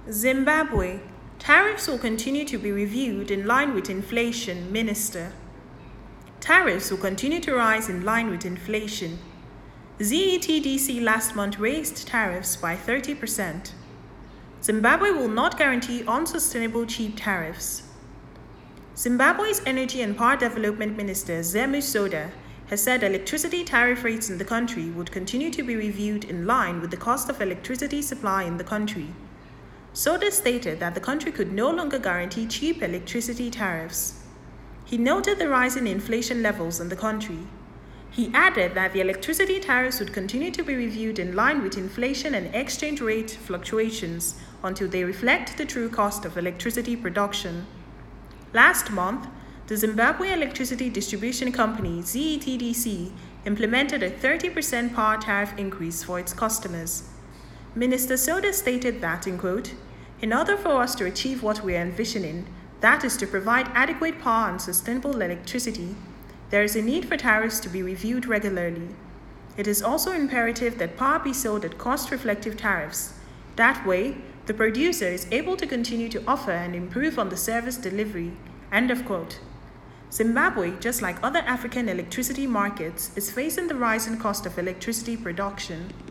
Zimbabwe. Tariffs will continue to be reviewed in line with inflation, Minister. Tariffs will continue to rise in line with inflation. ZETDC last month raised tariffs by 30%. Zimbabwe will not guarantee unsustainable cheap tariffs. Zimbabwe's Energy and Power Development Minister Zemu Soda has said electricity tariff rates in the country would continue to be reviewed in line with the cost of electricity supply in the country. Soda stated that the country could no longer guarantee cheap electricity tariffs. He noted the rising inflation levels in the country. He added that the electricity tariffs would continue to be reviewed in line with inflation and exchange rate fluctuations until they reflect the true cost of electricity production. Last month, the Zimbabwe Electricity Distribution Company, ZETDC, implemented a 30% power tariff increase for its customers. Minister Soda stated that, in quote, "In order for us to achieve what we are envisioning, that is to provide adequate power and sustainable electricity, there is a need for tariffs to be reviewed regularly. It is also imperative that power be sold at cost-reflective tariffs. That way, the producer is able to continue to offer and improve on the service delivery." End of quote. Zimbabwe, just like other African electricity markets, is facing the rising cost of electricity production.